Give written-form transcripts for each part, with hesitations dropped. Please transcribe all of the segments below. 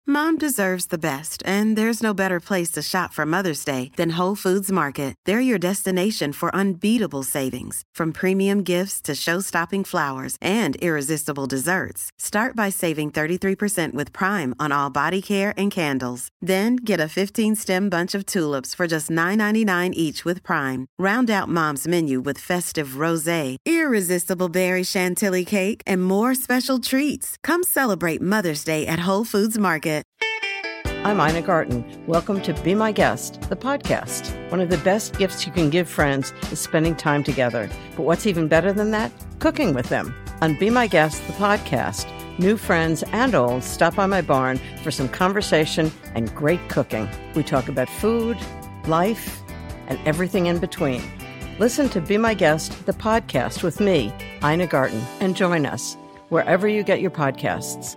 Mom deserves the best, and there's no better place to shop for Mother's Day than Whole Foods Market. They're your destination for unbeatable savings, from premium gifts to show-stopping flowers and irresistible desserts. Start by saving 33% with Prime on all body care and candles. Then get a 15-stem bunch of tulips for just $9.99 each with Prime. Round out Mom's menu with festive rosé, irresistible berry chantilly cake, and more special treats. Come celebrate Mother's Day at Whole Foods Market. I'm Ina Garten. Welcome to Be My Guest, the podcast. One of the best gifts you can give friends is spending time together. But what's even better than that? Cooking with them. On Be My Guest, the podcast, new friends and old stop by my barn for some conversation and great cooking. We talk about food, life, and everything in between. Listen to Be My Guest, the podcast with me, Ina Garten, and join us wherever you get your podcasts.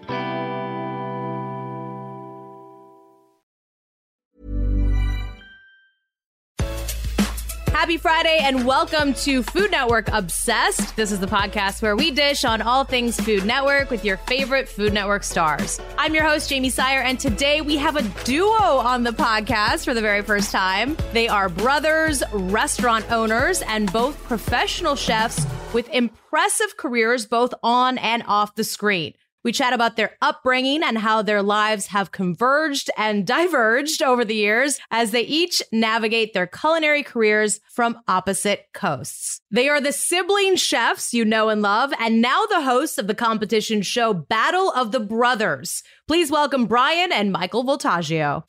Happy Friday and welcome to Food Network Obsessed. This is the podcast where we dish on all things Food Network with your favorite Food Network stars. I'm your host, Jamie Sire, and today we have a duo on the podcast for the very first time. They are brothers, restaurant owners, and both professional chefs with impressive careers both on and off the screen. We chat about their upbringing and how their lives have converged and diverged over the years as they each navigate their culinary careers from opposite coasts. They are the sibling chefs you know and love, and now the hosts of the competition show Battle of the Brothers. Please welcome Brian and Michael Voltaggio.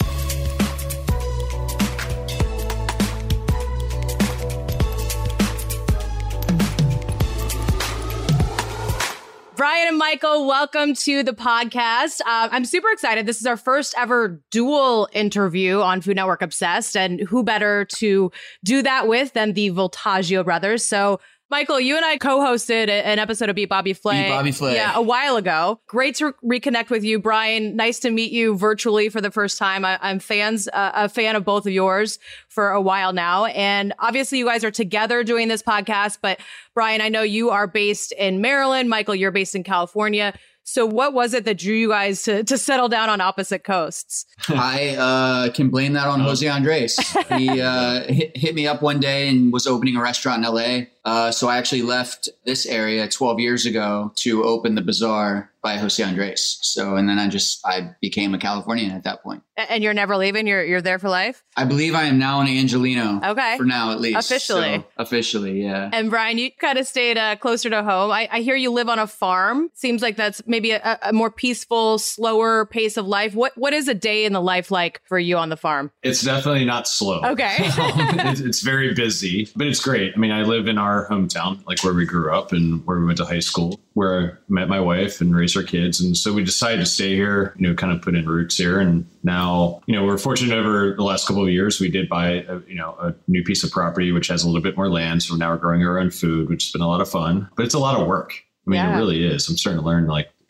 Brian and Michael, welcome to the podcast. I'm super excited. This is our first ever dual interview on Food Network Obsessed, and who better to do that with than the Voltaggio brothers. So, Michael, you and I co-hosted an episode of Beat Bobby Flay. Beat Bobby Flay. Yeah, a while ago. Great to reconnect with you, Brian. Nice to meet you virtually for the first time. I'm a fan of both of yours for a while now. And obviously you guys are together doing this podcast, but Brian, I know you are based in Maryland. Michael, you're based in California. So what was it that drew you guys to settle down on opposite coasts? I can blame that on Jose Andres. He hit me up one day and was opening a restaurant in LA. So I actually left this area 12 years ago to open the Bazaar by Jose Andres. So, and then I became a Californian at that point. And you're never leaving? You're there for life? I believe I am now an Angelino. Okay. For now, at least. Officially. So, officially, yeah. And Brian, you kind of stayed closer to home. I hear you live on a farm. Seems like that's maybe a more peaceful, slower pace of life. What is a day in the life like for you on the farm? It's definitely not slow. Okay. It's very busy, but it's great. I mean, I live in our hometown, like where we grew up and where we went to high school, where I met my wife and raised our kids. And so we decided to stay here, kind of put in roots here. And now, we're fortunate over the last couple of years, we did buy a new piece of property, which has a little bit more land. So now we're growing our own food, which has been a lot of fun, but it's a lot of work. I mean, It really is. I'm starting to learn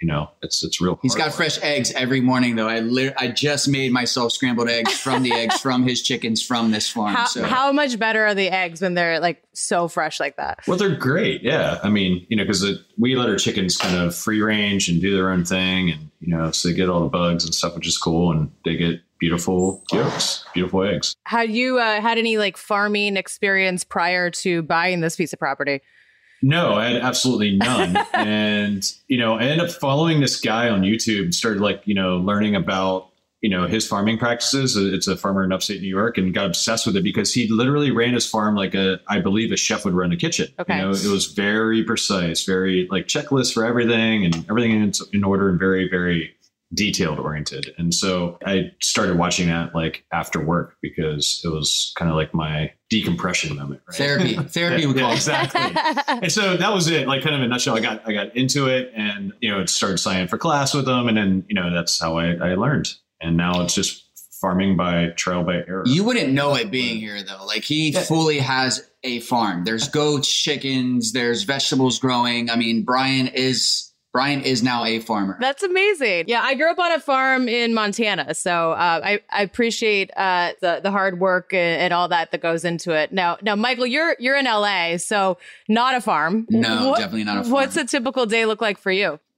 it's real. He's got work. fresh eggs every morning, though. I just made myself scrambled eggs from the eggs from his chickens from this farm. How much better are the eggs when they're like so fresh like that? Well, they're great. Yeah. I mean, because we let our chickens kind of free range and do their own thing. And, so they get all the bugs and stuff, which is cool. And they get beautiful yolks, beautiful eggs. Had you had any farming experience prior to buying this piece of property? No, I had absolutely none. And, I ended up following this guy on YouTube and started learning about, his farming practices. It's a farmer in upstate New York, and got obsessed with it because he literally ran his farm like I believe a chef would run a kitchen. Okay. It was very precise, very checklist for everything, and everything in order, and very, very detailed oriented. And so I started watching that after work because it was kind of like my decompression moment. Right? Therapy we call it. Exactly. And so that was it. Kind of in a nutshell, I got into it, and, started signing for class with them. And then, that's how I learned. And now it's just farming by trial by error. You wouldn't know it being here, though. He fully has a farm. There's goats, chickens, there's vegetables growing. I mean, Brian is now a farmer. That's amazing. Yeah, I grew up on a farm in Montana, so I appreciate the hard work and all that goes into it. Now, Michael, you're in LA, so not a farm. No, definitely not a farm. What's a typical day look like for you?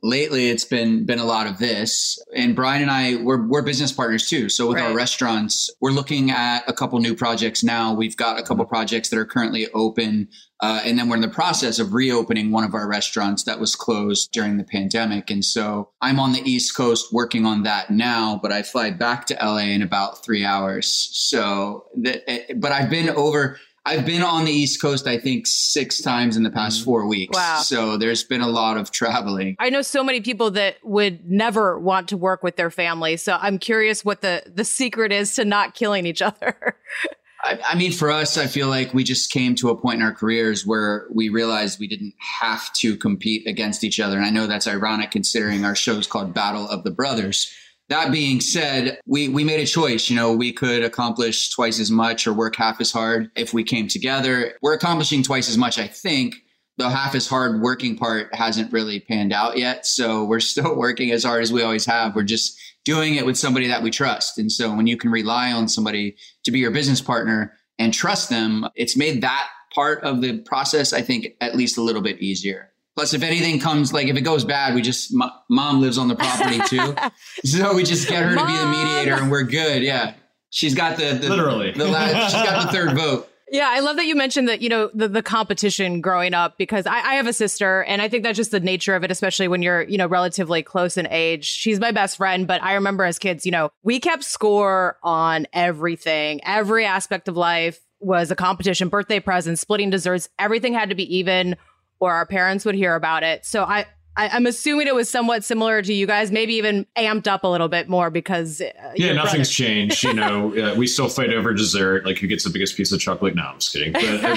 lately it's been a lot of this. And Brian and I, we're business partners too. So with our restaurants, we're looking at a couple new projects now. We've got a couple projects that are currently open. And then we're in the process of reopening one of our restaurants that was closed during the pandemic. And so I'm on the East Coast working on that now, but I fly back to LA in about 3 hours. So, but I've been on the East Coast, I think 6 times in the past 4 weeks. Wow. So there's been a lot of traveling. I know so many people that would never want to work with their family. So I'm curious what the secret is to not killing each other. I mean, for us, I feel like we just came to a point in our careers where we realized we didn't have to compete against each other. And I know that's ironic considering our show is called Battle of the Brothers. That being said, we made a choice. You know, we could accomplish twice as much or work half as hard if we came together. We're accomplishing twice as much, I think. The half as hard working part hasn't really panned out yet. So we're still working as hard as we always have. We're just doing it with somebody that we trust. And so when you can rely on somebody to be your business partner and trust them, it's made that part of the process, I think, at least a little bit easier. Plus, if anything comes, like if it goes bad, we just, mom lives on the property too. So we just get her to be the mediator and we're good. Yeah. She's got the literally, she's got the third vote. Yeah, I love that you mentioned that, you know, the competition growing up, because I have a sister and I think that's just the nature of it, especially when you're, you know, relatively close in age. She's my best friend, but I remember as kids, you know, we kept score on everything. Every aspect of life was a competition, birthday presents, splitting desserts. Everything had to be even or our parents would hear about it. So I'm assuming it was somewhat similar to you guys, maybe even amped up a little bit more because nothing's changed. You know, we still fight over dessert, like who gets the biggest piece of chocolate. No, I'm just kidding. But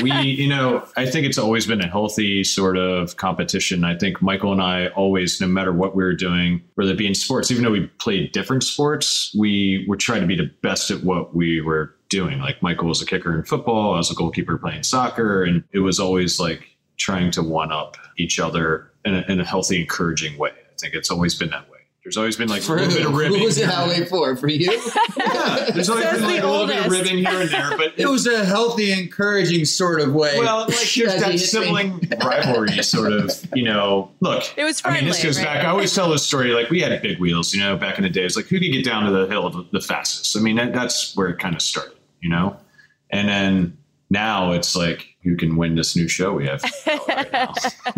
I think it's always been a healthy sort of competition. I think Michael and I always, no matter what we were doing, whether it be in sports, even though we played different sports, we were trying to be the best at what we were doing. Like Michael was a kicker in football, I was a goalkeeper playing soccer, and it was always like trying to one up each other in a healthy, encouraging way. I think it's always been that way. There's always been like a little bit of ribbing. Who was it that way for you? Yeah, there's always been like a little bit of ribbing here and there, but it was a healthy, encouraging sort of way. Well, like there's that sibling rivalry sort of, you know, look, it was friendly, I mean, this goes back. I always tell this story. Like we had big wheels, you know, back in the days, like who could get down to the hill the fastest? I mean, that's where it kind of started, you know, and then now it's like, who can win this new show we have right now?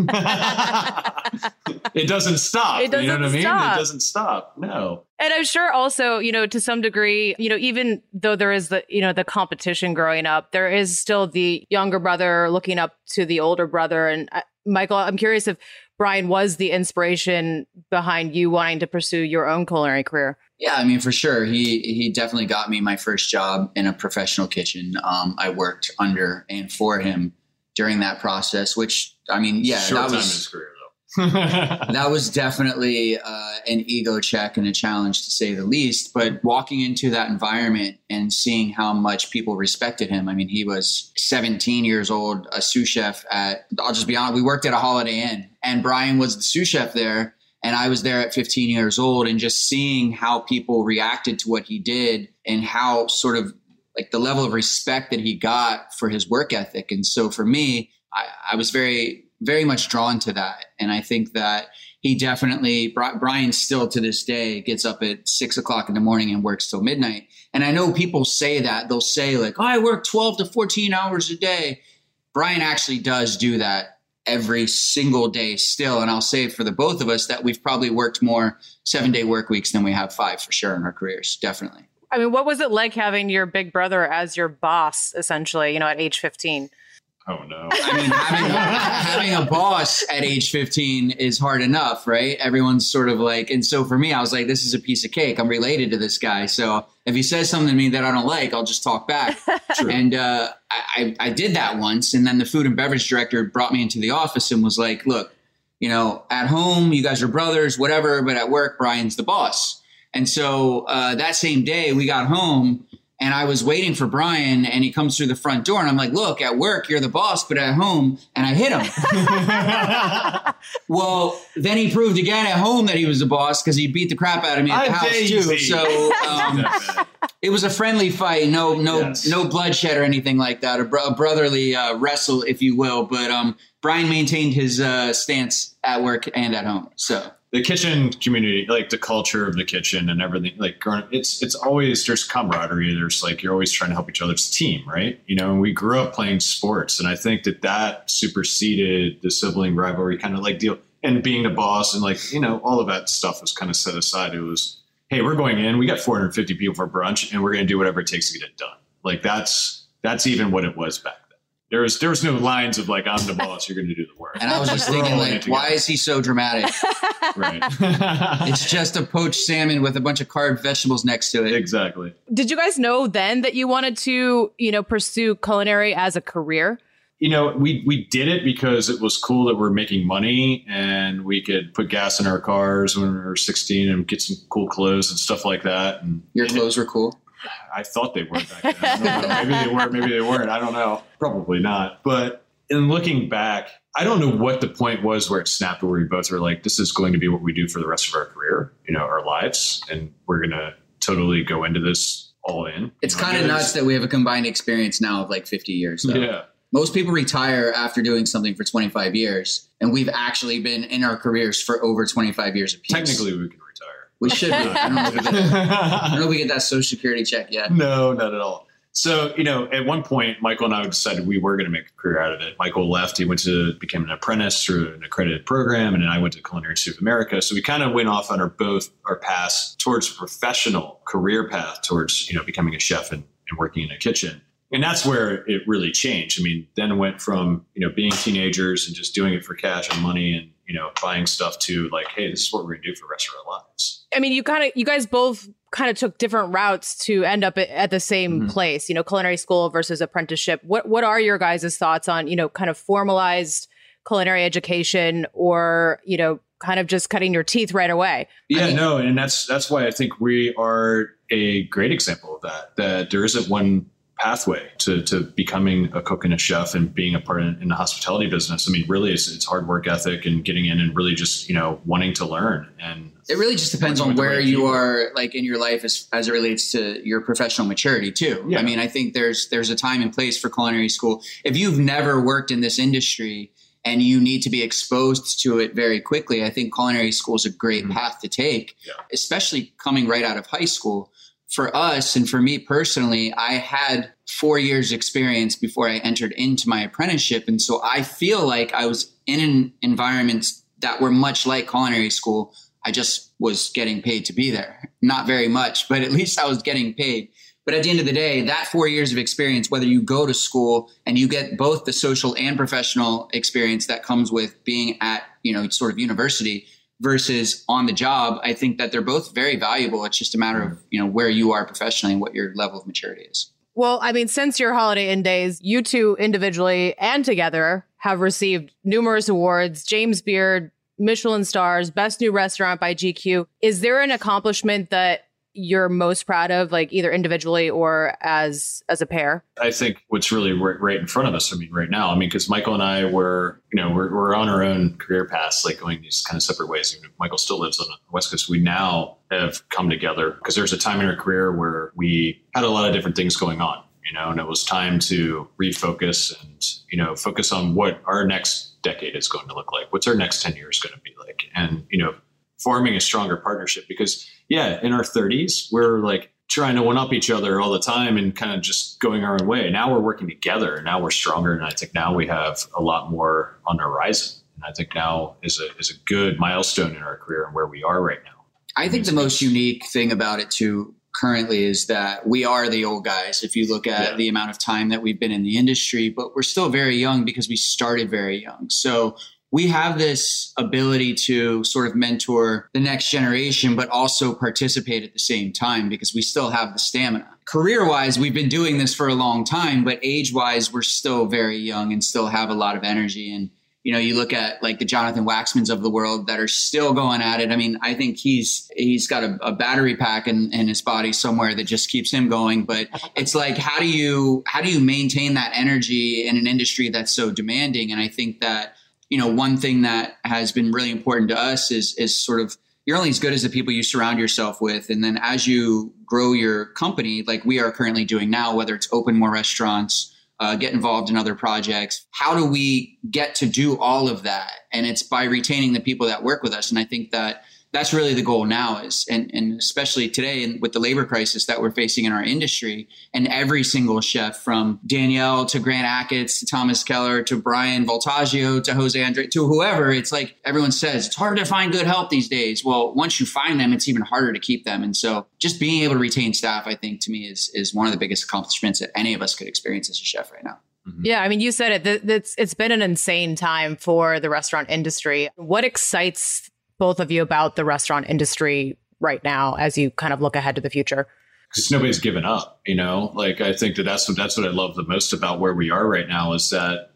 It doesn't stop. You know what I mean? It doesn't stop. No. And I'm sure also, you know, to some degree, you know, even though there is the competition growing up, there is still the younger brother looking up to the older brother. And Michael, I'm curious if Brian was the inspiration behind you wanting to pursue your own culinary career. Yeah, I mean, for sure. He definitely got me my first job in a professional kitchen. I worked under and for him during that process, which, I mean, yeah, short that time was in his career, though. That was definitely an ego check and a challenge, to say the least. But walking into that environment and seeing how much people respected him. I mean, he was 17 years old, a sous chef I'll just be honest, we worked at a Holiday Inn, and Brian was the sous chef there. And I was there at 15 years old, and just seeing how people reacted to what he did and how sort of like the level of respect that he got for his work ethic. And so for me, I was very, very much drawn to that. And I think that he definitely, Brian still to this day gets up at 6 o'clock in the morning and works till midnight. And I know people say that, they'll say like, oh, I work 12 to 14 hours a day. Brian actually does do that every single day still. And I'll say for the both of us that we've probably worked more 7-day work weeks than we have 5 for sure in our careers. Definitely. I mean, what was it like having your big brother as your boss, essentially, you know, at age 15? Oh, no. I mean, having a boss at age 15 is hard enough, right? Everyone's sort of like, and so for me, I was like, this is a piece of cake. I'm related to this guy. So if he says something to me that I don't like, I'll just talk back. True. And I did that once. And then the food and beverage director brought me into the office and was like, look, you know, at home, you guys are brothers, whatever. But at work, Brian's the boss. And so that same day we got home, and I was waiting for Brian, and he comes through the front door, and I'm like, look, at work, you're the boss, but at home, and I hit him. Well, then he proved again at home that he was the boss because he beat the crap out of me at the house too. So it was a friendly fight, no bloodshed or anything like that, a brotherly wrestle, if you will. But Brian maintained his stance at work and at home. So the kitchen community, like the culture of the kitchen and everything, like it's always, there's camaraderie. There's like, you're always trying to help each other's team, right? You know, and we grew up playing sports, and I think that superseded the sibling rivalry kind of like deal, and being the boss and like, you know, all of that stuff was kind of set aside. It was, hey, we're going in, we got 450 people for brunch and we're going to do whatever it takes to get it done. Like that's even what it was back then. There was no lines of like, I'm the boss, you're going to do the work. And I was just thinking, like, why is he so dramatic? Right. It's just a poached salmon with a bunch of carved vegetables next to it. Exactly. Did you guys know then that you wanted to, you know, pursue culinary as a career? You know, we did it because it was cool that we're making money and we could put gas in our cars when we were 16 and get some cool clothes and stuff like that. And your clothes were cool? I thought they were back then. I don't know. Maybe they were, maybe they weren't. I don't know. Probably not. But in looking back, I don't know what the point was where it snapped, where we both were like, this is going to be what we do for the rest of our career, you know, our lives. And we're going to totally go into this all in. It's kind of nuts that we have a combined experience now of like 50 years. Though. Yeah. Most people retire after doing something for 25 years. And we've actually been in our careers for over 25 years apiece. Technically, we can retire. We should be. I don't know if we get that Social Security check yet. No, not at all. So, you know, at one point, Michael and I decided we were going to make a career out of it. Michael left. He became an apprentice through an accredited program. And then I went to Culinary Institute of America. So we kind of went off on our paths towards a professional career path towards, you know, becoming a chef and working in a kitchen. And that's where it really changed. I mean, then it went from, you know, being teenagers and just doing it for cash and money and, you know, buying stuff to like, hey, this is what we're going to do for the rest of our lives. I mean, you guys both kind of took different routes to end up at the same place, you know, culinary school versus apprenticeship. What are your guys' thoughts on, you know, kind of formalized culinary education or, you know, kind of just cutting your teeth right away? Yeah, and that's why I think we are a great example of that there isn't one pathway to becoming a cook and a chef and being a part in the hospitality business. I mean, really, it's hard work ethic and getting in and really just, you know, wanting to learn. And it really just depends on where you are, like in your life as it relates to your professional maturity too. Yeah. I mean, I think there's a time and place for culinary school. If you've never worked in this industry and you need to be exposed to it very quickly, I think culinary school is a great path to take, especially coming right out of high school. For us, and for me personally, I had 4 years experience before I entered into my apprenticeship. And so I feel like I was in environments that were much like culinary school. I just was getting paid to be there. Not very much, but at least I was getting paid. But at the end of the day, that 4 years of experience, whether you go to school and you get both the social and professional experience that comes with being at, you know, sort of university versus on the job, I think that they're both very valuable. It's just a matter of, you know, where you are professionally and what your level of maturity is. Well, I mean, since your Holiday Inn days, you two individually and together have received numerous awards, James Beard, Michelin stars, Best New Restaurant by GQ. Is there an accomplishment that you're most proud of, like either individually or as a pair? I think what's really right in front of us, I mean, right now, I mean, because Michael and I were, you know, we're on our own career paths, like going these kind of separate ways. Even if Michael still lives on the West Coast, we now have come together because there's a time in our career where we had a lot of different things going on, you know, and it was time to refocus and, you know, focus on what our next decade is going to look like. What's our next 10 years going to be like? And, you know, forming a stronger partnership because, yeah, in our 30s, we're like trying to one-up each other all the time and kind of just going our own way. Now we're working together and now we're stronger. And I think now we have a lot more on the horizon. And I think now is a good milestone in our career and where we are right now. I think the most unique thing about it too currently is that we are the old guys. If you look at the amount of time that we've been in the industry, but we're still very young because we started very young. So we have this ability to sort of mentor the next generation, but also participate at the same time because we still have the stamina. Career-wise, we've been doing this for a long time, but age-wise, we're still very young and still have a lot of energy. And, you know, you look at like the Jonathan Waxmans of the world that are still going at it. I mean, I think he's got a battery pack in his body somewhere that just keeps him going. But it's like, how do you maintain that energy in an industry that's so demanding? And I think that, you know, one thing that has been really important to us is sort of you're only as good as the people you surround yourself with. And then as you grow your company, like we are currently doing now, whether it's open more restaurants, get involved in other projects. How do we get to do all of that? And it's by retaining the people that work with us. And I think that that's really the goal now is, and especially today and with the labor crisis that we're facing in our industry, and every single chef from Danielle to Grant Achatz to Thomas Keller to Brian Voltaggio to Jose Andre to whoever, it's like everyone says, it's hard to find good help these days. Well, once you find them, it's even harder to keep them. And so just being able to retain staff, I think to me is one of the biggest accomplishments that any of us could experience as a chef right now. Yeah, I mean, you said it. It's been an insane time for the restaurant industry. What excites both of you about the restaurant industry right now as you kind of look ahead to the future? Because nobody's given up, like I think that's what I love the most about where we are right now is that,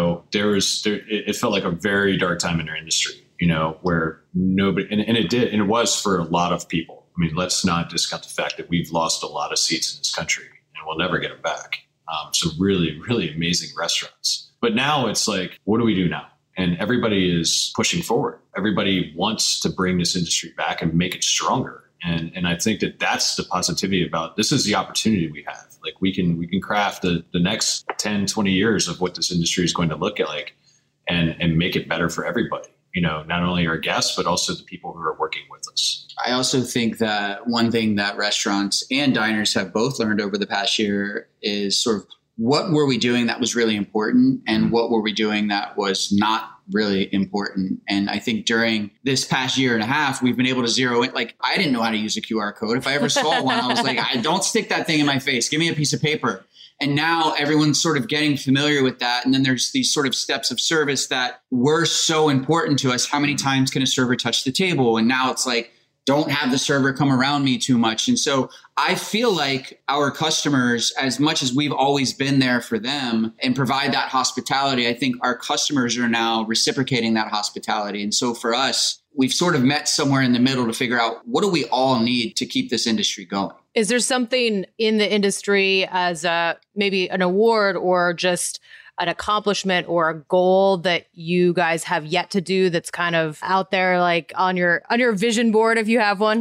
it felt like a very dark time in our industry, where nobody, and it was for a lot of people. I mean, let's not discount the fact that we've lost a lot of seats in this country and we'll never get them back. So really, really amazing restaurants. But now it's like, what do we do now? And everybody is pushing forward. Everybody wants to bring this industry back and make it stronger. And I think that that's the positivity about this is the opportunity we have. Like we can craft the next 10, 20 years of what this industry is going to look like and make it better for everybody. Not only our guests, but also the people who are working with us. I also think that one thing that restaurants and diners have both learned over the past year is sort of what were we doing that was really important and what were we doing that was not really important. And I think during this past year and a half, we've been able to zero in. Like, I didn't know how to use a QR code. If I ever saw one, I was like, don't stick that thing in my face. Give me a piece of paper. And now everyone's sort of getting familiar with that. And then there's these sort of steps of service that were so important to us. How many times can a server touch the table? And now it's like, don't have the server come around me too much. And so I feel like our customers, as much as we've always been there for them and provide that hospitality, I think our customers are now reciprocating that hospitality. And so for us, we've sort of met somewhere in the middle to figure out what do we all need to keep this industry going. Is there something in the industry as maybe an award or just an accomplishment or a goal that you guys have yet to do that's kind of out there, like on your vision board, if you have one?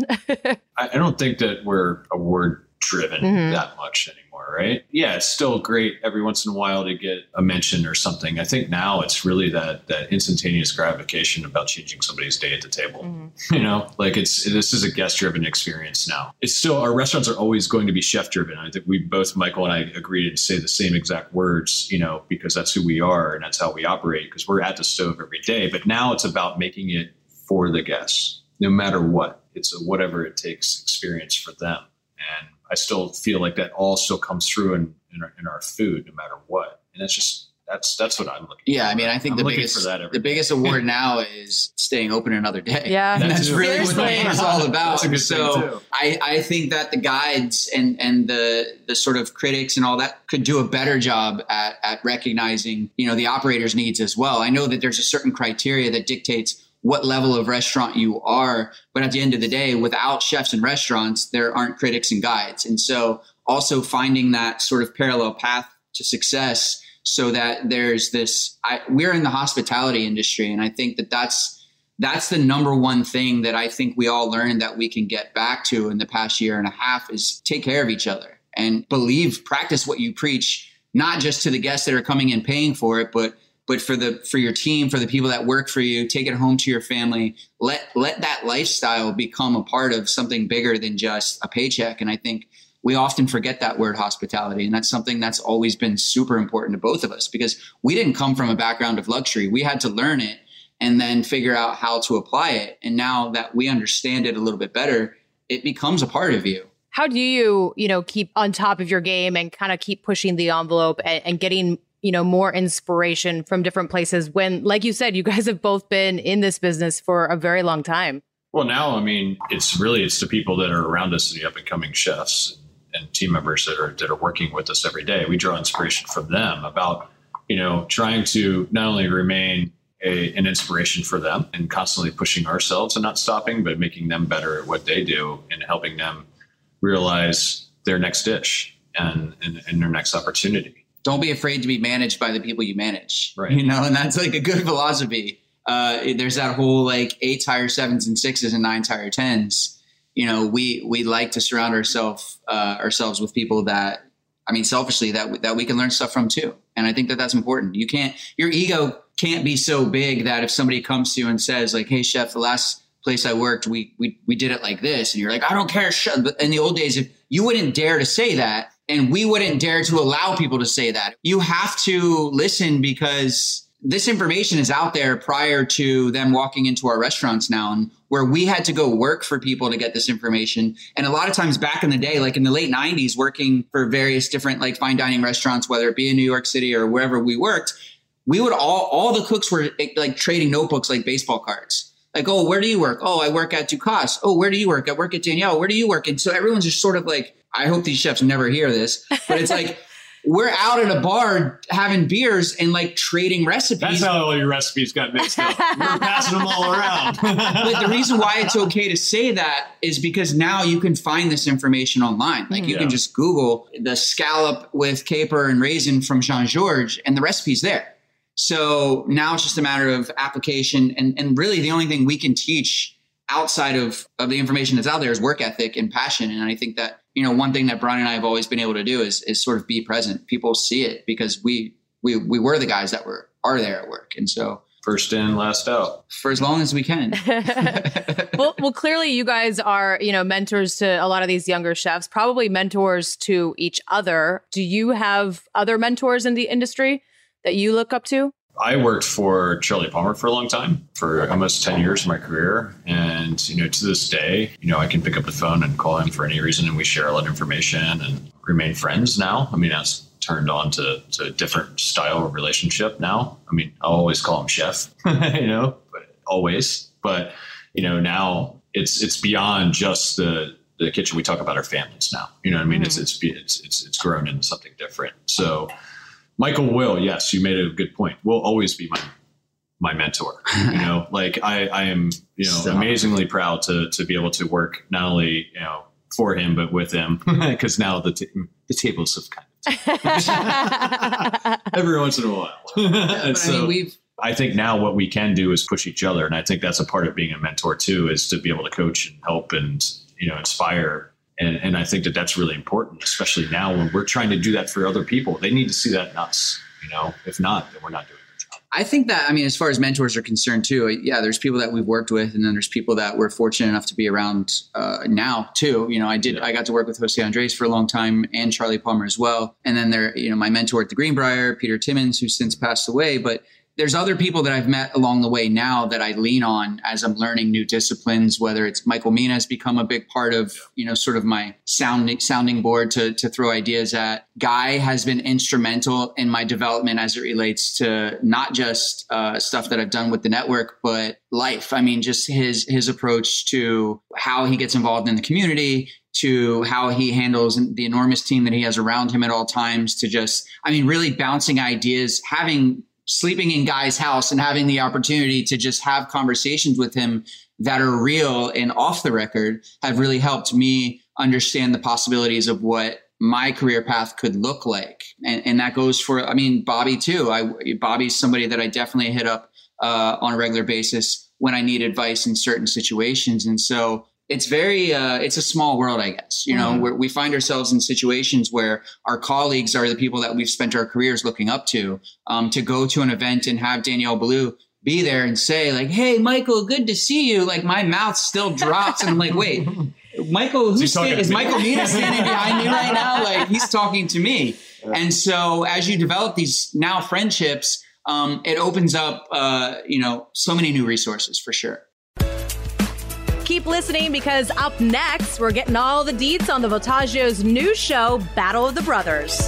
I don't think that we're award driven that much anymore, right? Yeah, it's still great every once in a while to get a mention or something. I think now it's really that instantaneous gratification about changing somebody's day at the table. This is a guest driven experience now. It's still, our restaurants are always going to be chef driven. I think we both, Michael and I, agree to say the same exact words, because that's who we are and that's how we operate, because we're at the stove every day. But now it's about making it for the guests, no matter what. It's a whatever it takes experience for them. And I still feel like that all still comes through in our food, no matter what. And that's what I'm looking for. Yeah, I mean, I think the biggest award now is staying open another day. Yeah, and that's really what the game is all about. That's a good thing too. I think that the guides and the sort of critics and all that could do a better job at recognizing, the operator's needs as well. I know that there's a certain criteria that dictates what level of restaurant you are. But at the end of the day, without chefs and restaurants, there aren't critics and guides. And so also finding that sort of parallel path to success so that there's this, we're in the hospitality industry. And I think that that's the number one thing that I think we all learned that we can get back to in the past year and a half is take care of each other and practice what you preach, not just to the guests that are coming in paying for it, but for your team, for the people that work for you, take it home to your family. Let that lifestyle become a part of something bigger than just a paycheck. And I think we often forget that word hospitality. And that's something that's always been super important to both of us because we didn't come from a background of luxury. We had to learn it and then figure out how to apply it. And now that we understand it a little bit better, it becomes a part of you. How do you, keep on top of your game and kind of keep pushing the envelope and getting more inspiration from different places when, like you said, you guys have both been in this business for a very long time? Well, now, I mean, it's the people that are around us, the up and coming chefs and team members that are working with us every day. We draw inspiration from them about, trying to not only remain an inspiration for them and constantly pushing ourselves and not stopping, but making them better at what they do and helping them realize their next dish and their next opportunity. Don't be afraid to be managed by the people you manage, right? And that's like a good philosophy. There's that whole like 8 tire 7s and 6s and 9 tire 10s. We like to surround ourselves with people that I mean, selfishly that we can learn stuff from too. And I think that that's important. Your ego can't be so big that if somebody comes to you and says like, hey chef, the last place I worked, we did it like this. And you're like, I don't care. But in the old days, if you wouldn't dare to say that, and we wouldn't dare to allow people to say that. You have to listen because this information is out there prior to them walking into our restaurants now, and where we had to go work for people to get this information. And a lot of times back in the day, like in the late 90s, working for various different like fine dining restaurants, whether it be in New York City or wherever we worked, we would all the cooks were like trading notebooks like baseball cards. Like, oh, where do you work? Oh, I work at Ducasse. Oh, where do you work? I work at Danielle. Where do you work? And so everyone's just sort of like, I hope these chefs never hear this, but it's like, we're out at a bar having beers and like trading recipes. That's how all your recipes got mixed up. We were passing them all around. But the reason why it's okay to say that is because now you can find this information online. Like you can just Google the scallop with caper and raisin from Jean-Georges and the recipe's there. So now it's just a matter of application. And really the only thing we can teach outside of the information that's out there is work ethic and passion. And I think that, one thing that Brian and I have always been able to do is sort of be present. People see it because we were the guys that are there at work. And so first in, last out for as long as we can. Well, clearly you guys are, mentors to a lot of these younger chefs, probably mentors to each other. Do you have other mentors in the industry that you look up to? I worked for Charlie Palmer for a long time, for almost 10 years of my career. And, to this day, I can pick up the phone and call him for any reason. And we share a lot of information and remain friends now. I mean, that's turned on to a different style of relationship now. I mean, I'll always call him chef, but always. But, now it's beyond just the kitchen. We talk about our families now. You know what I mean? Mm-hmm. It's grown into something different. So Michael will, yes, you made a good point, will always be my mentor. Like I am, amazingly proud to be able to work not only, for him, but with him, because now the tables have kind of every once in a while. And so I think now what we can do is push each other. And I think that's a part of being a mentor too, is to be able to coach and help and, inspire. And I think that that's really important, especially now when we're trying to do that for other people. They need to see that in us, if not, then we're not doing the job. I think that, as far as mentors are concerned too, there's people that we've worked with, and then there's people that we're fortunate enough to be around now too. I got to work with Jose Andres for a long time and Charlie Palmer as well. And then there, my mentor at the Greenbrier, Peter Timmons, who's since passed away, but there's other people that I've met along the way now that I lean on as I'm learning new disciplines, whether it's Michael Mina has become a big part of, sort of my sounding board to throw ideas at. Guy has been instrumental in my development as it relates to not just stuff that I've done with the network, but life. Just his approach to how he gets involved in the community, to how he handles the enormous team that he has around him at all times, to just, really bouncing ideas, sleeping in Guy's house and having the opportunity to just have conversations with him that are real and off the record have really helped me understand the possibilities of what my career path could look like. And that goes for, Bobby too. Bobby's somebody that I definitely hit up on a regular basis when I need advice in certain situations. And so it's it's a small world, I guess, where we find ourselves in situations where our colleagues are the people that we've spent our careers looking up to go to an event and have Danielle Ballou be there and say like, hey, Michael, good to see you. Like my mouth still drops. And I'm like, wait, Michael, is Michael Mina standing behind me right now? Like he's talking to me. And so as you develop these now friendships, it opens up, so many new resources for sure. Keep listening because up next, we're getting all the deets on the Voltaggio's new show, Battle of the Brothers.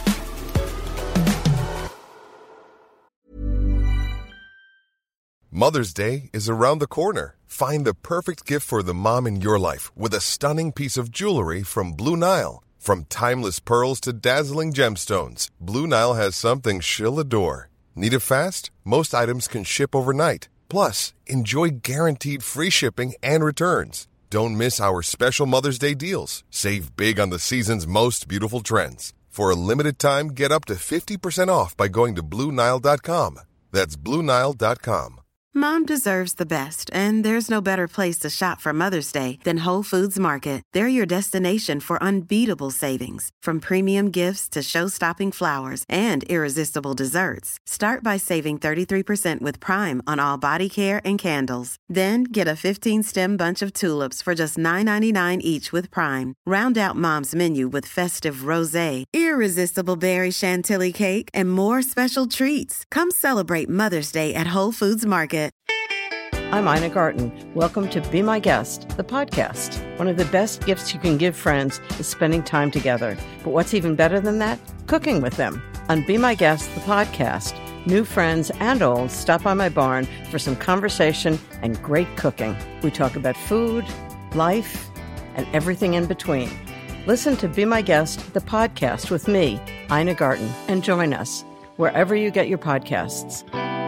Mother's Day is around the corner. Find the perfect gift for the mom in your life with a stunning piece of jewelry from Blue Nile. From timeless pearls to dazzling gemstones, Blue Nile has something she'll adore. Need it fast? Most items can ship overnight. Plus, enjoy guaranteed free shipping and returns. Don't miss our special Mother's Day deals. Save big on the season's most beautiful trends. For a limited time, get up to 50% off by going to BlueNile.com. That's BlueNile.com. Mom deserves the best, and there's no better place to shop for Mother's Day than Whole Foods Market. They're your destination for unbeatable savings, from premium gifts to show-stopping flowers and irresistible desserts. Start by saving 33% with Prime on all body care and candles. Then get a 15-stem bunch of tulips for just $9.99 each with Prime. Round out Mom's menu with festive rosé, irresistible berry chantilly cake, and more special treats. Come celebrate Mother's Day at Whole Foods Market. I'm Ina Garten. Welcome to Be My Guest, the podcast. One of the best gifts you can give friends is spending time together. But what's even better than that? Cooking with them. On Be My Guest, the podcast, new friends and old stop by my barn for some conversation and great cooking. We talk about food, life, and everything in between. Listen to Be My Guest, the podcast with me, Ina Garten, and join us wherever you get your podcasts.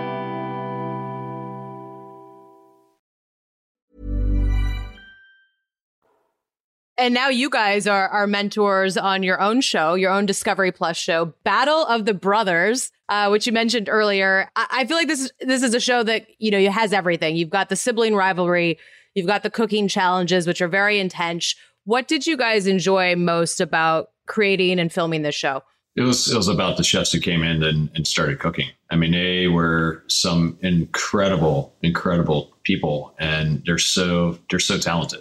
And now you guys are mentors on your own show, your own Discovery Plus show, Battle of the Brothers, which you mentioned earlier. I feel like this is a show that, it has everything. You've got the sibling rivalry. You've got the cooking challenges, which are very intense. What did you guys enjoy most about creating and filming this show? It was about the chefs who came in and started cooking. I mean, they were some incredible people, and they're so talented.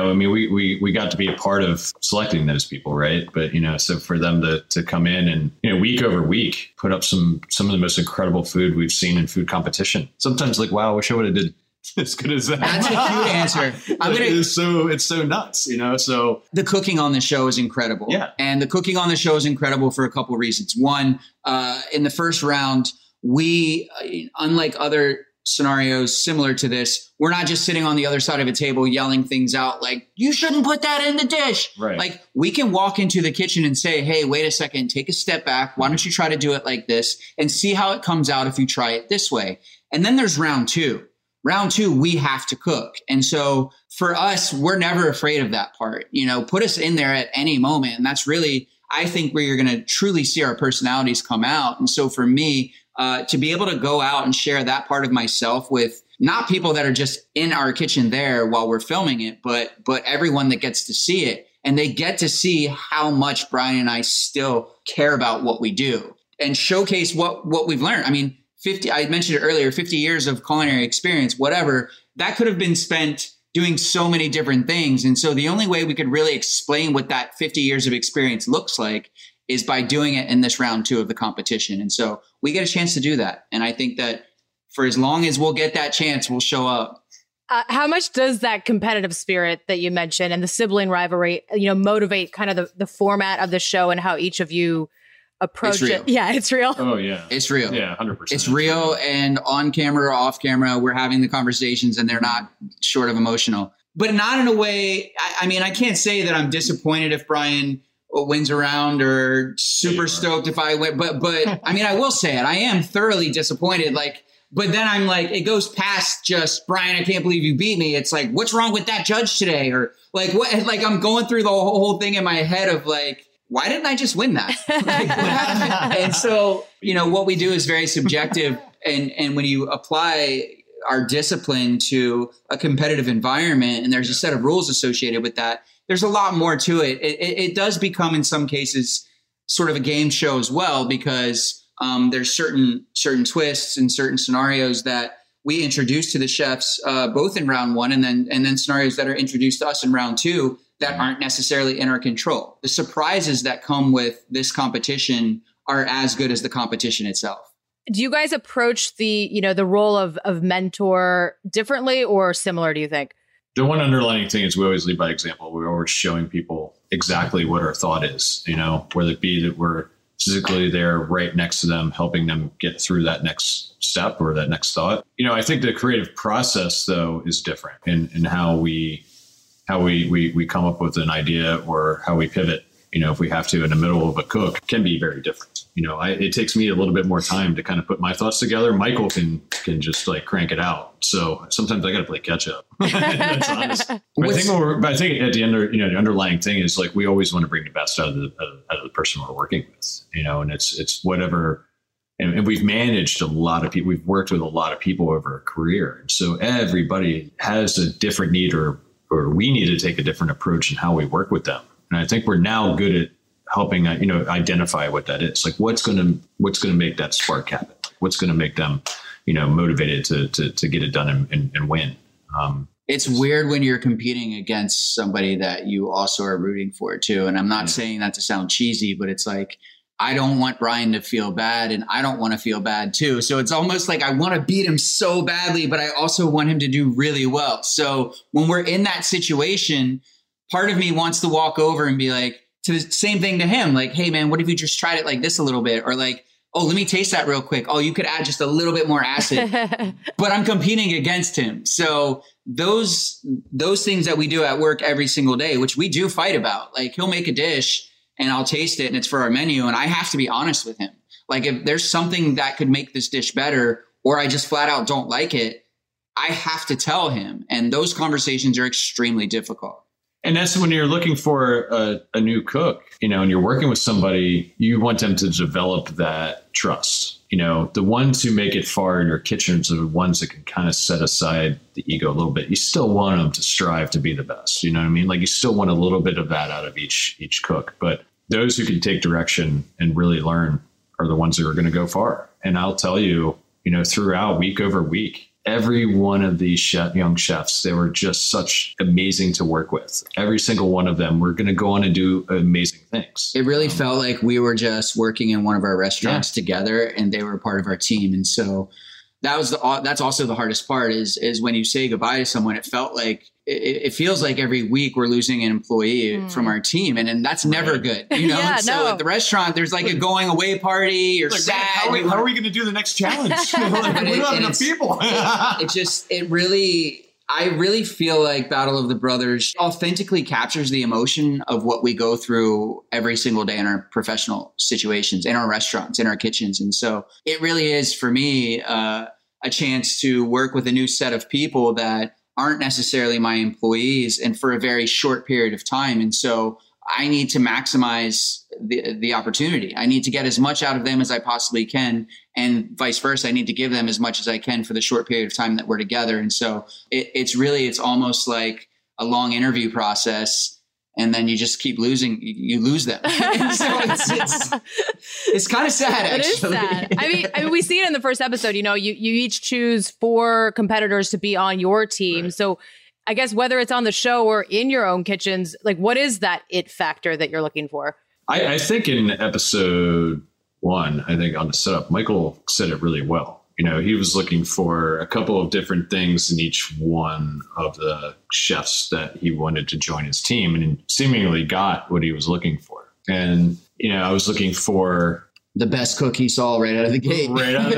We got to be a part of selecting those people, right? But, so for them to come in and, week over week, put up some of the most incredible food we've seen in food competition. Sometimes like, wow, I wish I would have did as good as that. That's a cute answer. It's so nuts, so. The cooking on the show is incredible. Yeah. And the cooking on the show is incredible for a couple of reasons. One, in the first round, we, unlike other scenarios similar to this, we're not just sitting on the other side of a table yelling things out like, you shouldn't put that in the dish. Right. Like, we can walk into the kitchen and say, hey, wait a second, take a step back. Why don't you try to do it like this and see how it comes out if you try it this way? And then there's round two. Round two, we have to cook. And so for us, we're never afraid of that part. Put us in there at any moment. And that's really, I think, where you're going to truly see our personalities come out. And so for me, to be able to go out and share that part of myself with not people that are just in our kitchen there while we're filming it, but everyone that gets to see it. And they get to see how much Brian and I still care about what we do and showcase what we've learned. I mean, I mentioned it earlier, 50 years of culinary experience, whatever, that could have been spent doing so many different things. And so the only way we could really explain what that 50 years of experience looks like is by doing it in this round two of the competition. And so we get a chance to do that. And I think that for as long as we'll get that chance, we'll show up. How much does that competitive spirit that you mentioned and the sibling rivalry, motivate kind of the format of the show and how each of you approach it? Yeah, it's real. Oh, yeah. It's real. Yeah, 100%. It's real. And on camera or off camera, we're having the conversations and they're not short of emotional. But not in a way, I can't say that I'm disappointed if Brian wins a round or super stoked if I win. But I will say it. I am thoroughly disappointed. But then I'm like, it goes past just, Brian, I can't believe you beat me. It's like, what's wrong with that judge today? Or what? I'm going through the whole thing in my head of why didn't I just win that? And so, what we do is very subjective. And when you apply our discipline to a competitive environment and there's a set of rules associated with that, there's a lot more to it. It does become, in some cases, sort of a game show as well, because there's certain twists and certain scenarios that we introduce to the chefs, both in round one and then scenarios that are introduced to us in round two that aren't necessarily in our control. The surprises that come with this competition are as good as the competition itself. Do you guys approach the role of mentor differently or similar, do you think? The one underlying thing is we always lead by example. We're always showing people exactly what our thought is, whether it be that we're physically there right next to them, helping them get through that next step or that next thought. I think the creative process, though, is different in how we come up with an idea or how we pivot, if we have to in the middle of a cook, can be very different. It takes me a little bit more time to kind of put my thoughts together. Michael can just crank it out. So sometimes I got to play catch up. That's honest. But I think at the end, the underlying thing is we always want to bring the best out of the person we're working with, and it's whatever And we've managed a lot of people. We've worked with a lot of people over a career. And so everybody has a different need or we need to take a different approach in how we work with them. And I think we're now good at helping, identify what that is. Like what's going to make that spark happen? What's going to make them, motivated to get it done and win. It's weird when you're competing against somebody that you also are rooting for too. And I'm not saying that to sound cheesy, but it's like, I don't want Brian to feel bad and I don't want to feel bad too. So it's almost like I want to beat him so badly, but I also want him to do really well. So when we're in that situation, part of me wants to walk over and be like, to the same thing to him, like, hey man, what if you just tried it like this a little bit? Or like, oh, let me taste that real quick. Oh, you could add just a little bit more acid, but I'm competing against him. So those things that we do at work every single day, which we do fight about, like he'll make a dish and I'll taste it and it's for our menu. And I have to be honest with him. Like if there's something that could make this dish better, or I just flat out don't like it, I have to tell him. And those conversations are extremely difficult. And that's when you're looking for a new cook, and you're working with somebody, you want them to develop that trust. The ones who make it far in your kitchens are the ones that can kind of set aside the ego a little bit. You still want them to strive to be the best. You know what I mean? Like you still want a little bit of that out of each cook. But those who can take direction and really learn are the ones that are going to go far. And I'll tell you, throughout week over week, every one of these young chefs, they were just such amazing to work with. Every single one of them were going to go on and do amazing things. It really felt like we were just working in one of our restaurants together and they were part of our team. And so that's also the hardest part is when you say goodbye to someone, it felt like it feels like every week we're losing an employee from our team. And that's never good. At the restaurant, there's like a going away party. You're like, sad. How are we going to do the next challenge? We don't have enough people. I really feel like Battle of the Brothers authentically captures the emotion of what we go through every single day in our professional situations, in our restaurants, in our kitchens. And so it really is for me a chance to work with a new set of people that aren't necessarily my employees and for a very short period of time. And so I need to maximize the opportunity. I need to get as much out of them as I possibly can, and vice versa. I need to give them as much as I can for the short period of time that we're together. And so it's almost like a long interview process, and then you just keep losing. You lose them. And so it's kind of sad, actually. It is sad. I mean, we see it in the first episode. You each choose 4 competitors to be on your team. Right. So I guess whether it's on the show or in your own kitchens, like what is that it factor that you're looking for? I think in episode 1, I think on the setup, Michael said it really well. He was looking for a couple of different things in each one of the chefs that he wanted to join his team, and seemingly got what he was looking for. And, I was looking for the best cook he saw right out of the gate.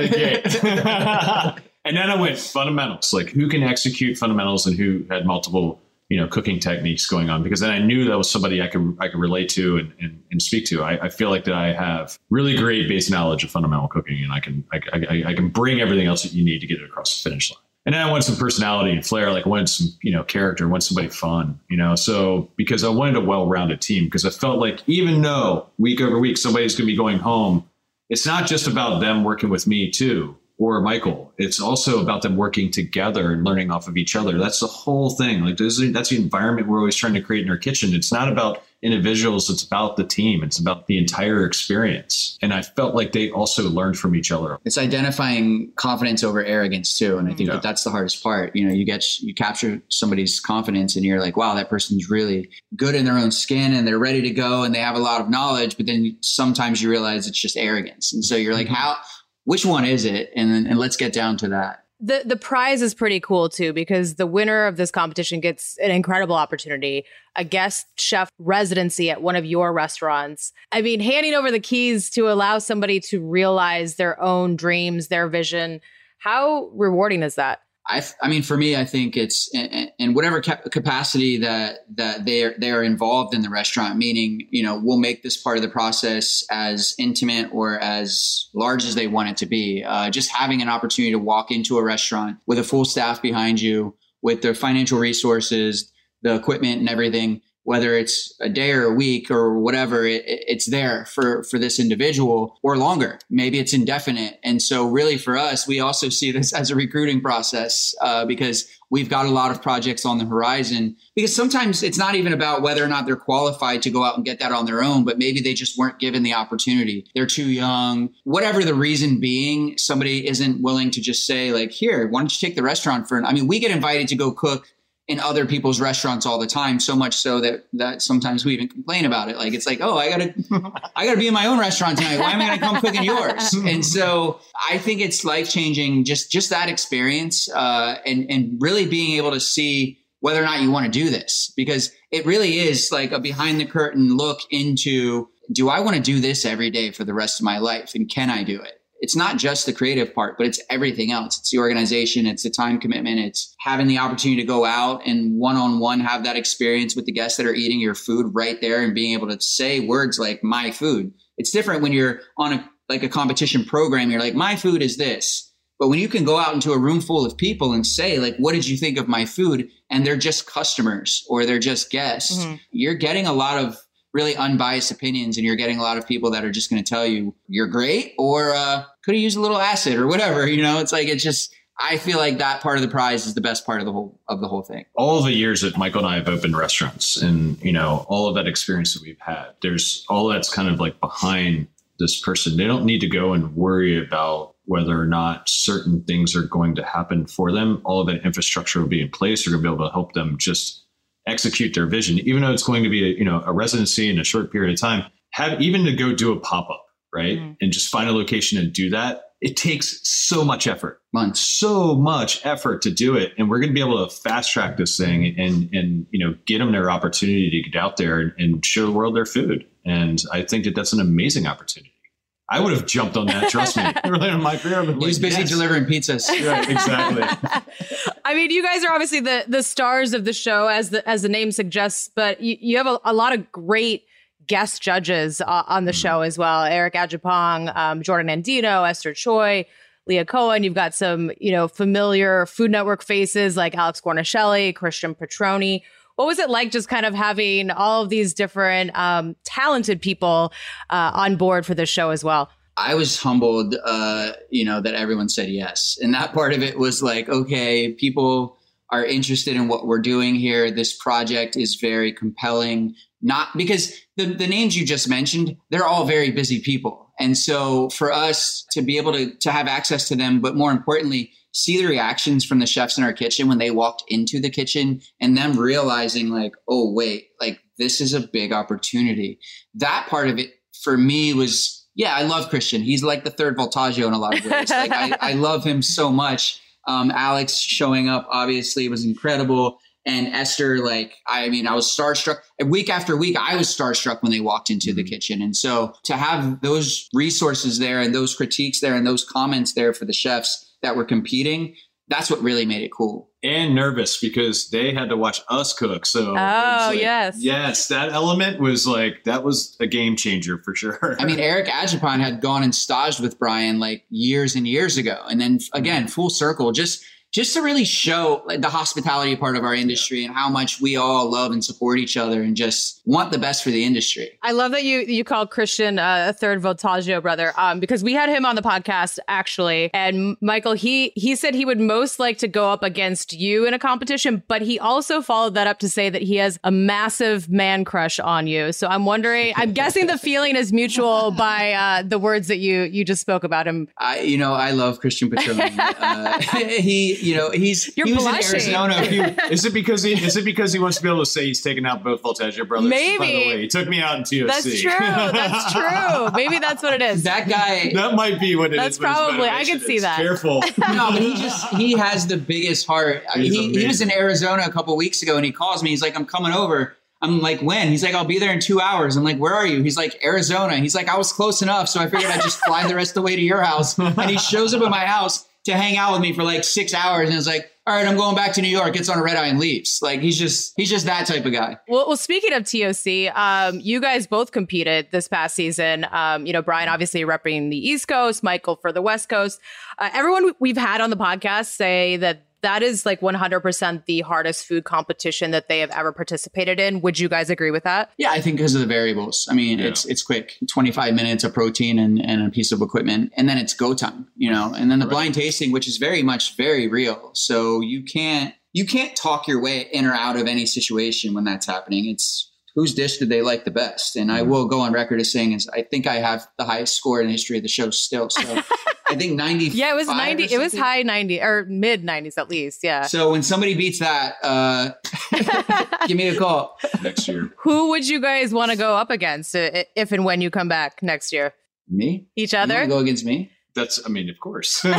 And then I went fundamentals, like who can execute fundamentals and who had multiple, cooking techniques going on, because then I knew that was somebody I could relate to and speak to. I feel like that I have really great base knowledge of fundamental cooking, and I can bring everything else that you need to get it across the finish line. And then I wanted some personality and flair, like I wanted some, character, I wanted somebody fun, so because I wanted a well-rounded team, because I felt like even though week over week, somebody's going to be going home, it's not just about them working with me too, or Michael. It's also about them working together and learning off of each other. That's the whole thing. Like that's the environment we're always trying to create in our kitchen. It's not about individuals. It's about the team. It's about the entire experience. And I felt like they also learned from each other. It's identifying confidence over arrogance too. And I think that's the hardest part. You capture somebody's confidence and you're like, wow, that person's really good in their own skin and they're ready to go and they have a lot of knowledge. But then sometimes you realize it's just arrogance. And so you're like, which one is it? And let's get down to that. The prize is pretty cool too, because the winner of this competition gets an incredible opportunity, a guest chef residency at one of your restaurants. I mean, handing over the keys to allow somebody to realize their own dreams, their vision. How rewarding is that? I mean, for me, I think it's in whatever capacity that they are involved in the restaurant, meaning, we'll make this part of the process as intimate or as large as they want it to be. Just having an opportunity to walk into a restaurant with a full staff behind you, with their financial resources, the equipment and everything, whether it's a day or a week or whatever, it's there for this individual or longer. Maybe it's indefinite. And so really for us, we also see this as a recruiting process because we've got a lot of projects on the horizon, because sometimes it's not even about whether or not they're qualified to go out and get that on their own, but maybe they just weren't given the opportunity. They're too young, whatever the reason being, somebody isn't willing to just say like, here, why don't you take the restaurant we get invited to go cook in other people's restaurants all the time, so much so that sometimes we even complain about it. Like, it's like, oh, I gotta be in my own restaurant tonight. Why am I gonna come cook in yours? And so I think it's life-changing, just that experience, and really being able to see whether or not you want to do this, because it really is like a behind the curtain look into, do I want to do this every day for the rest of my life? And can I do it? It's not just the creative part, but it's everything else. It's the organization. It's the time commitment. It's having the opportunity to go out and one-on-one have that experience with the guests that are eating your food right there and being able to say words like my food. It's different when you're on a competition program. You're like, my food is this. But when you can go out into a room full of people and say, like, what did you think of my food? And they're just customers or they're just guests. You're getting a lot of really unbiased opinions, and you're getting a lot of people that are just going to tell you you're great or could have used a little acid or whatever. It's like, it's just, I feel like that part of the prize is the best part of the whole thing. All the years that Michael and I have opened restaurants, and all of that experience that we've had, there's all that's kind of like behind this person. They don't need to go and worry about whether or not certain things are going to happen for them. All of that infrastructure will be in place. They're going to be able to help them just execute their vision, even though it's going to be a residency in a short period of time. Even to go do a pop-up, right? And just find a location and do that. It takes so much effort, so much effort to do it. And we're going to be able to fast track this thing and get them their opportunity to get out there and show the world their food. And I think that that's an amazing opportunity. I would have jumped on that. Trust me. Early in my career, he was busy delivering pizzas. Right, exactly. I mean, you guys are obviously the stars of the show, as the name suggests, but you have a lot of great guest judges on the show as well. Eric Ajapong, Jordan Andino, Esther Choi, Leah Cohen. You've got some, familiar Food Network faces like Alex Guarnaschelli, Christian Petroni. What was it like just kind of having all of these different talented people on board for this show as well? I was humbled, that everyone said yes. And that part of it was like, okay, people are interested in what we're doing here. This project is very compelling, not because the names you just mentioned, they're all very busy people. And so for us to be able to have access to them, but more importantly, see the reactions from the chefs in our kitchen when they walked into the kitchen and them realizing like, oh, wait, like this is a big opportunity. That part of it for me was, I love Christian. He's like the third Voltaggio in a lot of ways. Like I love him so much. Alex showing up obviously was incredible. And Esther, I was starstruck. Week after week, I was starstruck when they walked into the kitchen. And so to have those resources there and those critiques there and those comments there for the chefs that were competing, that's what really made it cool. And nervous because they had to watch us cook. So yes, that element was that was a game changer for sure. I mean, Eric Ajapong had gone and staged with Brian years and years ago. And then again, full circle, just to really show the hospitality part of our industry and how much we all love and support each other and just want the best for the industry. I love that you called Christian a third Voltaggio brother, because we had him on the podcast actually. And Michael, he said he would most like to go up against you in a competition, but he also followed that up to say that he has a massive man crush on you. So I'm wondering, I'm guessing the feeling is mutual by the words that you just spoke about him. I love Christian Petroni. He was blushing. in Arizona. Is it because he wants to be able to say he's taken out both Voltaggio brothers? Maybe. By the way, he took me out in TOC. That's true. Maybe that's what it is. That guy. That might be what it that's is. That's probably. I could see that. Careful. No, but he has the biggest heart. He was in Arizona a couple of weeks ago, and he calls me. He's like, "I'm coming over." I'm like, when? He's like, I'll be there in 2 hours. I'm like, where are you? He's like, Arizona. He's like, I was close enough, so I figured I'd just fly the rest of the way to your house. And he shows up at my house to hang out with me for 6 hours. And it's like, all right, I'm going back to New York, gets on a red eye and leaves. He's just that type of guy. Well, speaking of TOC, you guys both competed this past season. Brian obviously repping the East Coast, Michael for the West Coast. Everyone we've had on the podcast say that that is like 100% the hardest food competition that they have ever participated in. Would you guys agree with that? Yeah, I think because of the variables. I mean, it's quick, 25 minutes of protein and a piece of equipment, and then it's go time, and then the blind tasting, which is very real. So you can't talk your way in or out of any situation when that's happening. It's whose dish did they like the best? And I will go on record as saying I think I have the highest score in the history of the show still. So I think 90. Yeah, it was 90. It was high 90 or mid 90s at least. Yeah. So when somebody beats that, give me a call next year. Who would you guys want to go up against if and when you come back next year? Me? Each other? You want to go against me? Of course. That's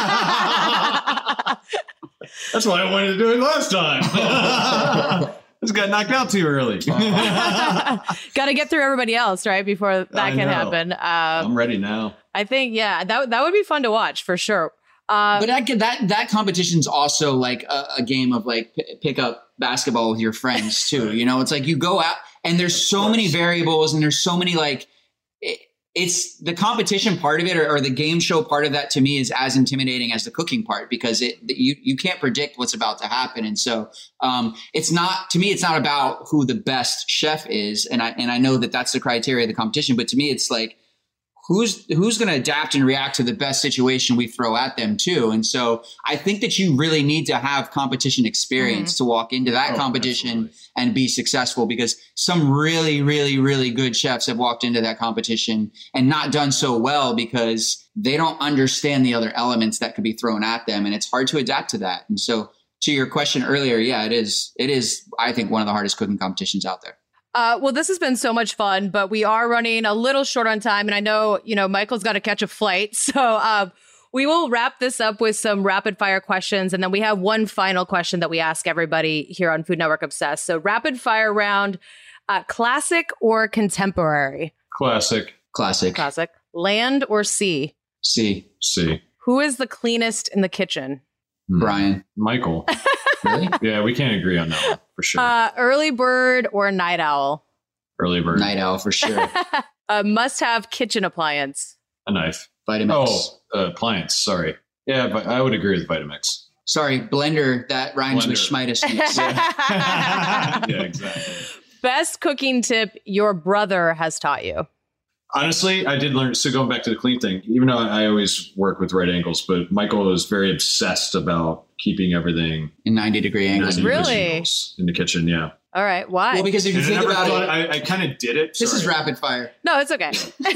why I wanted to do it last time. Just got knocked out too early. Got to get through everybody else, right? Before that can happen. I'm ready now. I think, that would be fun to watch for sure. But that competition's also like a game of like pick up basketball with your friends too. It's like you go out and there's so many variables and there's so many like it's the competition part of it or the game show part of that to me is as intimidating as the cooking part because you can't predict what's about to happen. And so it's not about who the best chef is. And I know that that's the criteria of the competition, but to me, it's like, who's going to adapt and react to the best situation we throw at them too. And so I think that you really need to have competition experience to walk into that competition and be successful because some really, really, really good chefs have walked into that competition and not done so well because they don't understand the other elements that could be thrown at them. And it's hard to adapt to that. And so to your question earlier, yeah, it is, I think, one of the hardest cooking competitions out there. Well, this has been so much fun, but we are running a little short on time. And I know, Michael's got to catch a flight. So we will wrap this up with some rapid fire questions. And then we have one final question that we ask everybody here on Food Network Obsessed. So rapid fire round, classic or contemporary? Classic. Land or sea? Sea. Who is the cleanest in the kitchen? Brian. Michael. Really? Yeah, we can't agree on that one for sure. Early bird or night owl? Early bird. Night owl for sure. Must have kitchen appliance? A knife. Vitamix. Appliance. Sorry. Yeah, but I would agree with Vitamix. Sorry, blender. That rhymes with Schmitus. Yeah, exactly. Best cooking tip your brother has taught you? Honestly, I did learn. So going back to the clean thing, even though I always work with right angles, but Michael is very obsessed about keeping everything in 90-degry angles. Really? In the kitchen, yeah. All right. Why? Well, because if you think about it, I kind of did it. This is rapid fire. No, it's okay.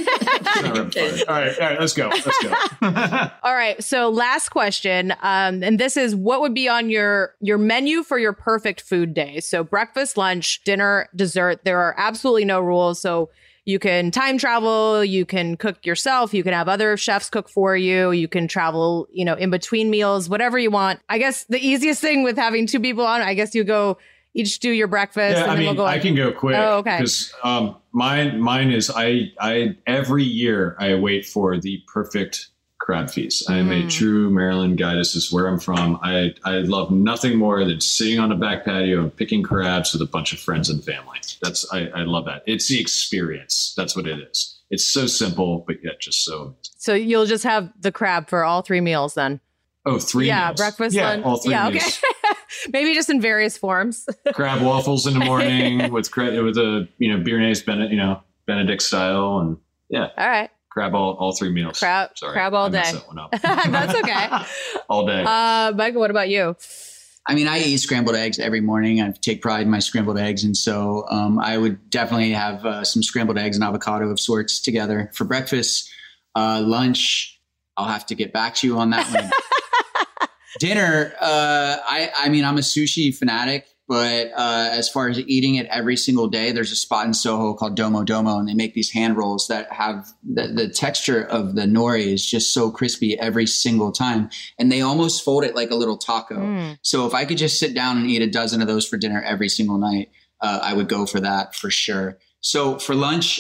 All right, let's go. All right. So last question. And this is what would be on your menu for your perfect food day? So breakfast, lunch, dinner, dessert. There are absolutely no rules. So you can time travel, you can cook yourself, you can have other chefs cook for you, you can travel, in between meals, whatever you want. I guess the easiest thing with having two people on, I guess you go each do your breakfast. Yeah, and then we'll go I can go quick. Oh, okay. Because mine is I every year I wait for the perfect crab feast. I am a true Maryland guy. This is where I'm from. I love nothing more than sitting on a back patio and picking crabs with a bunch of friends and family. I love that. It's the experience. That's what it is. It's so simple, but yet just so amazing. So you'll just have the crab for all 3 meals then? Oh, 3 meals. Yeah, breakfast, lunch. All 3 meals. Okay. Maybe just in various forms. Crab waffles in the morning with a Béarnaise Benedict style, and yeah. All right. Crab all 3 meals. Crab all day. That one up. That's okay. All day. Michael, what about you? I mean, I eat scrambled eggs every morning. I take pride in my scrambled eggs. And so I would definitely have some scrambled eggs and avocado of sorts together for breakfast. Lunch, I'll have to get back to you on that one. Dinner, I mean, I'm a sushi fanatic, but as far as eating it every single day, there's a spot in Soho called Domo Domo, and they make these hand rolls that have the texture of the nori is just so crispy every single time. And they almost fold it like a little taco. So if I could just sit down and eat a dozen of those for dinner every single night, I would go for that for sure. So for lunch,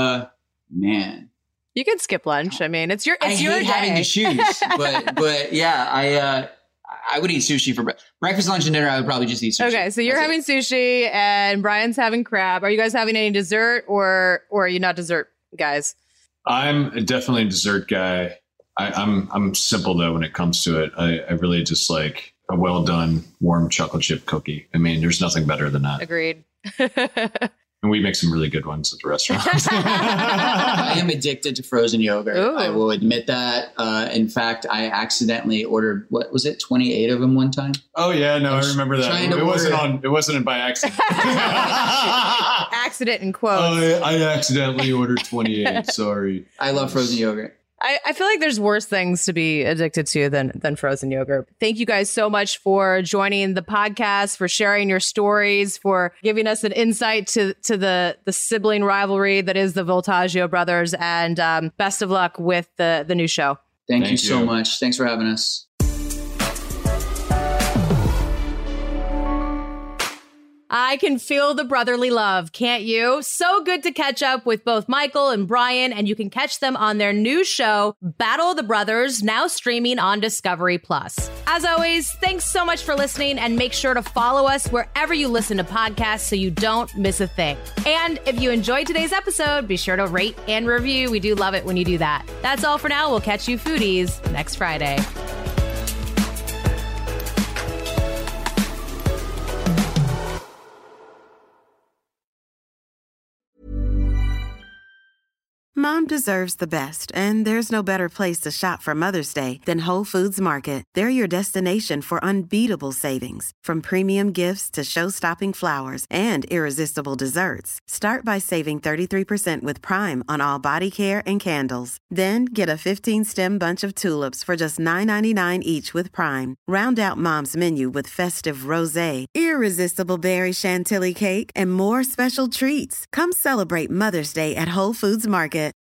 man. You can skip lunch. I mean, it's your day. Having to choose, but yeah, I would eat sushi for breakfast, lunch, and dinner. I would probably just eat sushi. Okay, so you're having sushi, and Brian's having crab. Are you guys having any dessert, or are you not dessert guys? I'm definitely a dessert guy. I'm simple though when it comes to it. I really just like a well done warm chocolate chip cookie. I mean, there's nothing better than that. Agreed. And we make some really good ones at the restaurant. I am addicted to frozen yogurt. Ooh. I will admit that. In fact, I accidentally ordered, 28 of them one time? Oh yeah, no, I remember that. It wasn't by accident. Accident in quotes. I accidentally ordered 28. Sorry. I love frozen yogurt. I feel like there's worse things to be addicted to than frozen yogurt. Thank you guys so much for joining the podcast, for sharing your stories, for giving us an insight to the sibling rivalry that is the Voltaggio brothers, and best of luck with the new show. Thank you so much. Thanks for having us. I can feel the brotherly love, can't you? So good to catch up with both Michael and Brian, and you can catch them on their new show, Battle of the Brothers, now streaming on Discovery+. As always, thanks so much for listening, and make sure to follow us wherever you listen to podcasts so you don't miss a thing. And if you enjoyed today's episode, be sure to rate and review. We do love it when you do that. That's all for now. We'll catch you foodies next Friday. Mom deserves the best, and there's no better place to shop for Mother's Day than Whole Foods Market. They're your destination for unbeatable savings, from premium gifts to show-stopping flowers and irresistible desserts. Start by saving 33% with Prime on all body care and candles. Then get a 15-stem bunch of tulips for just $9.99 each with Prime. Round out Mom's menu with festive rosé, irresistible berry chantilly cake, and more special treats. Come celebrate Mother's Day at Whole Foods Market.